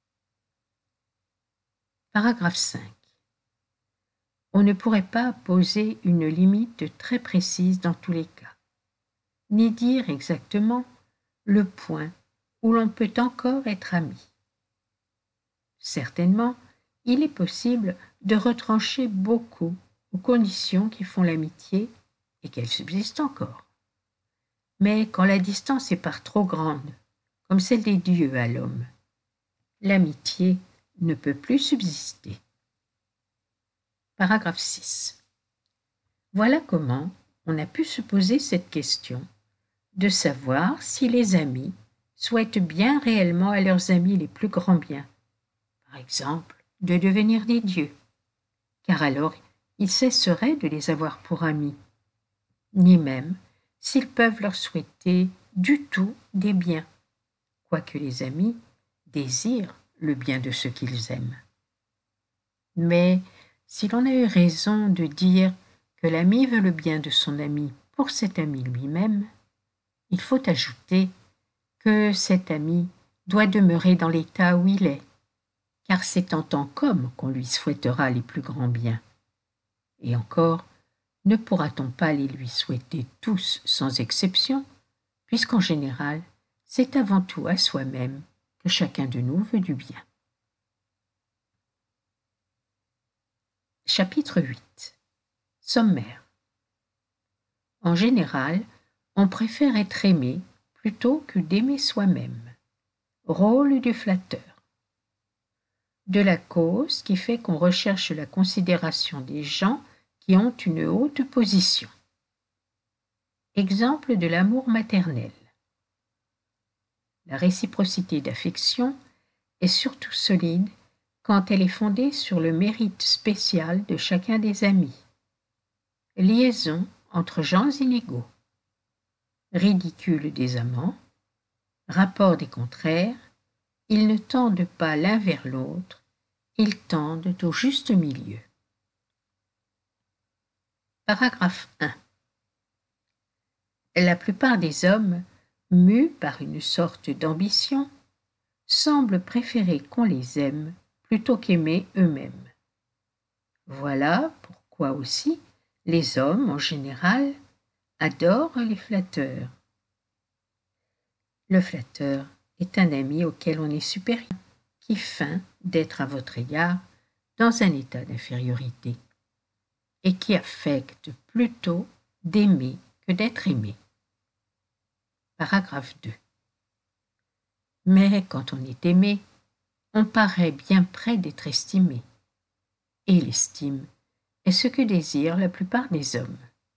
Paragraphe 5. On ne pourrait pas poser une limite très précise dans tous les cas, ni dire exactement le point où l'on peut encore être ami. Certainement, il est possible de retrancher beaucoup aux conditions qui font l'amitié et qu'elle subsiste encore. Mais quand la distance est par trop grande, comme celle des dieux à l'homme, l'amitié ne peut plus subsister. Paragraphe 6. Voilà comment on a pu se poser cette question de savoir si les amis souhaitent bien réellement à leurs amis les plus grands biens, par exemple de devenir des dieux, car alors ils cesseraient de les avoir pour amis, ni même s'ils peuvent leur souhaiter du tout des biens, quoique les amis désirent le bien de ceux qu'ils aiment. Mais si l'on a eu raison de dire que l'ami veut le bien de son ami pour cet ami lui-même, il faut ajouter que cet ami doit demeurer dans l'état où il est, car c'est en tant qu'homme qu'on lui souhaitera les plus grands biens. Et encore, ne pourra-t-on pas les lui souhaiter tous sans exception, puisqu'en général, c'est avant tout à soi-même que chacun de nous veut du bien. Chapitre 8. Sommaire. En général, on préfère être aimé plutôt que d'aimer soi-même. Rôle du flatteur. De la cause qui fait qu'on recherche la considération des gens qui ont une haute position. Exemple de l'amour maternel. La réciprocité d'affection est surtout solide quand elle est fondée sur le mérite spécial de chacun des amis. Liaison entre gens inégaux. Ridicule des amants. Rapport des contraires. Ils ne tendent pas l'un vers l'autre, ils tendent au juste milieu. Paragraphe 1. La plupart des hommes, mus par une sorte d'ambition, semblent préférer qu'on les aime plutôt qu'aimer eux-mêmes. Voilà pourquoi aussi les hommes, en général, adorent les flatteurs. Le flatteur est un ami auquel on est supérieur, qui feint d'être à votre égard dans un état d'infériorité, et qui affecte plutôt d'aimer que d'être aimé. Paragraphe 2. Mais quand on est aimé, on paraît bien près d'être estimé, et l'estime est ce que désirent la plupart des hommes.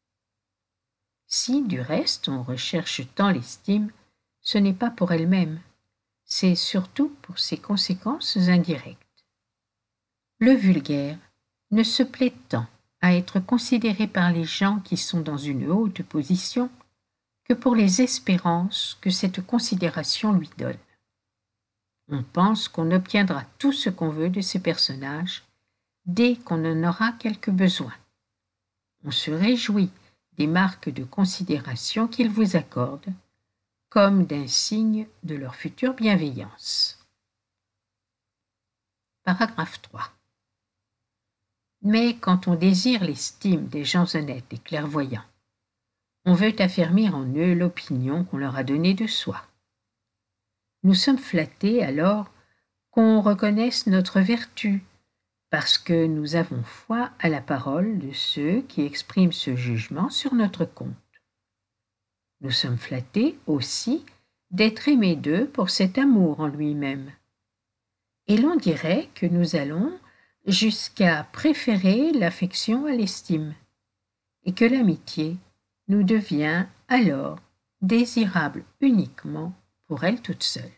Si, du reste, on recherche tant l'estime, ce n'est pas pour elle-même, c'est surtout pour ses conséquences indirectes. Le vulgaire ne se plaît tant à être considéré par les gens qui sont dans une haute position que pour les espérances que cette considération lui donne. On pense qu'on obtiendra tout ce qu'on veut de ces personnages dès qu'on en aura quelque besoin. On se réjouit des marques de considération qu'ils vous accordent, comme d'un signe de leur future bienveillance. Paragraphe 3. Mais quand on désire l'estime des gens honnêtes et clairvoyants, On veut affermir en eux l'opinion qu'on leur a donnée de soi. Nous sommes flattés alors qu'on reconnaisse notre vertu, parce que nous avons foi à la parole de ceux qui expriment ce jugement sur notre compte. Nous sommes flattés aussi d'être aimés d'eux pour cet amour en lui-même. Et l'on dirait que nous allons jusqu'à préférer l'affection à l'estime, et que l'amitié nous devient alors désirable uniquement pour elle toute seule.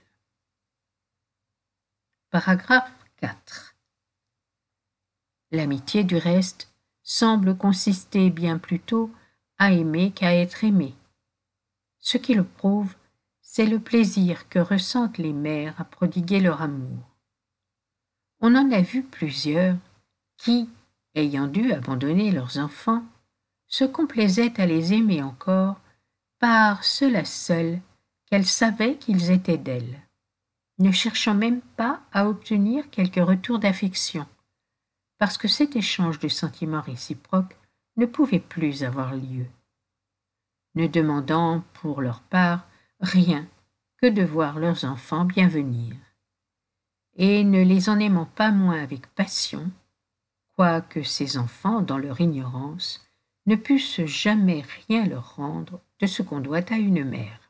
Paragraphe 4. L'amitié, du reste, semble consister bien plutôt à aimer qu'à être aimé. Ce qui le prouve, c'est le plaisir que ressentent les mères à prodiguer leur amour. On en a vu plusieurs qui, ayant dû abandonner leurs enfants, se complaisaient à les aimer encore par cela seul qu'elles savaient qu'ils étaient d'elles, ne cherchant même pas à obtenir quelque retour d'affection, parce que cet échange de sentiments réciproques ne pouvait plus avoir lieu, ne demandant pour leur part rien que de voir leurs enfants bien venir, et ne les en aimant pas moins avec passion, quoique ces enfants, dans leur ignorance, ne pussent jamais rien leur rendre de ce qu'on doit à une mère.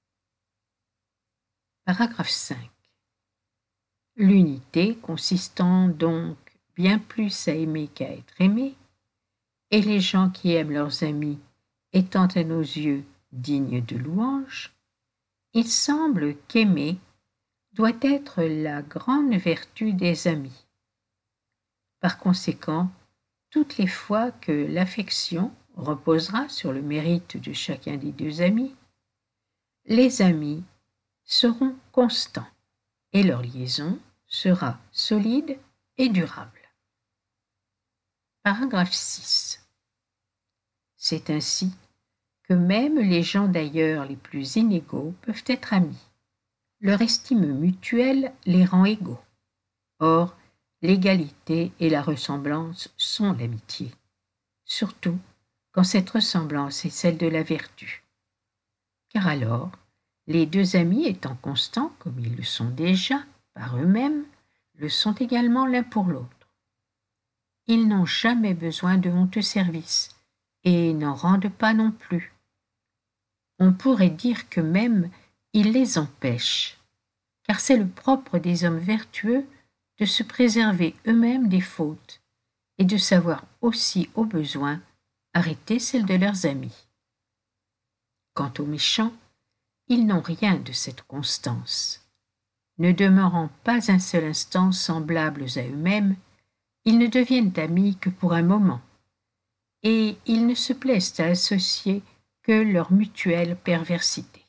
Paragraphe 5. L'unité consistant donc bien plus à aimer qu'à être aimé, et les gens qui aiment leurs amis étant à nos yeux dignes de louange, il semble qu'aimer doit être la grande vertu des amis. Par conséquent, toutes les fois que l'affection reposera sur le mérite de chacun des deux amis, les amis seront constants et leur liaison sera solide et durable. Paragraphe 6. C'est ainsi que même les gens d'ailleurs les plus inégaux peuvent être amis. Leur estime mutuelle les rend égaux. Or, l'égalité et la ressemblance sont l'amitié, surtout quand cette ressemblance est celle de la vertu. Car alors, les deux amis étant constants comme ils le sont déjà par eux-mêmes, le sont également l'un pour l'autre. Ils n'ont jamais besoin de honteux services et n'en rendent pas non plus. On pourrait dire que même ils les empêchent, car c'est le propre des hommes vertueux de se préserver eux-mêmes des fautes et de savoir aussi au besoin arrêter celles de leurs amis. Quant aux méchants, ils n'ont rien de cette constance. Ne demeurant pas un seul instant semblables à eux-mêmes, ils ne deviennent amis que pour un moment, et ils ne se plaisent à associer que leur mutuelle perversité.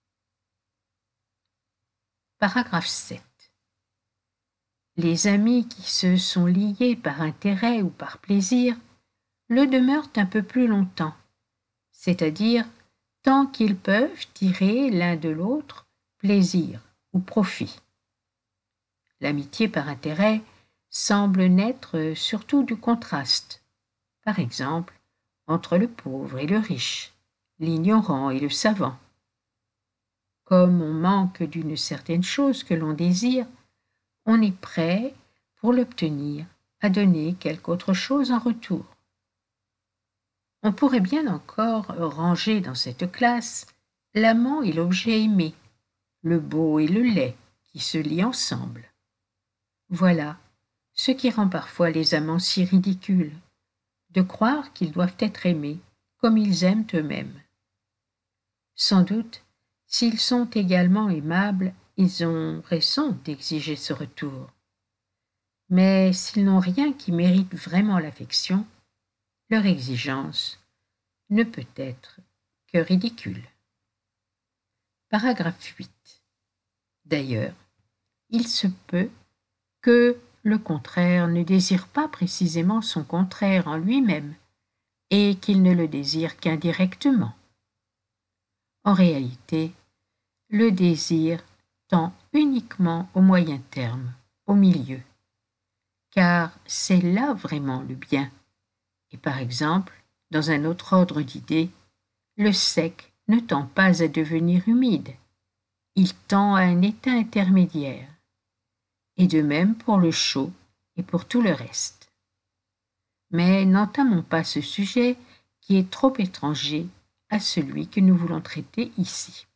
Paragraphe 7. Les amis qui se sont liés par intérêt ou par plaisir le demeurent un peu plus longtemps, c'est-à-dire tant qu'ils peuvent tirer l'un de l'autre plaisir ou profit. L'amitié par intérêt semble naître surtout du contraste, par exemple entre le pauvre et le riche, l'ignorant et le savant. Comme on manque d'une certaine chose que l'on désire, on est prêt, pour l'obtenir, à donner quelque autre chose en retour. On pourrait bien encore ranger dans cette classe l'amant et l'objet aimé, le beau et le laid qui se lient ensemble. Voilà ce qui rend parfois les amants si ridicules, de croire qu'ils doivent être aimés comme ils aiment eux-mêmes. Sans doute, s'ils sont également aimables, ils ont raison d'exiger ce retour. Mais s'ils n'ont rien qui mérite vraiment l'affection, leur exigence ne peut être que ridicule. Paragraphe 8. D'ailleurs, il se peut que le contraire ne désire pas précisément son contraire en lui-même, et qu'il ne le désire qu'indirectement. En réalité, le désir tend uniquement au moyen terme, au milieu, car c'est là vraiment le bien. Et par exemple, dans un autre ordre d'idées, le sec ne tend pas à devenir humide, il tend à un état intermédiaire, et de même pour le chaud et pour tout le reste. Mais n'entamons pas ce sujet qui est trop étranger à celui que nous voulons traiter ici.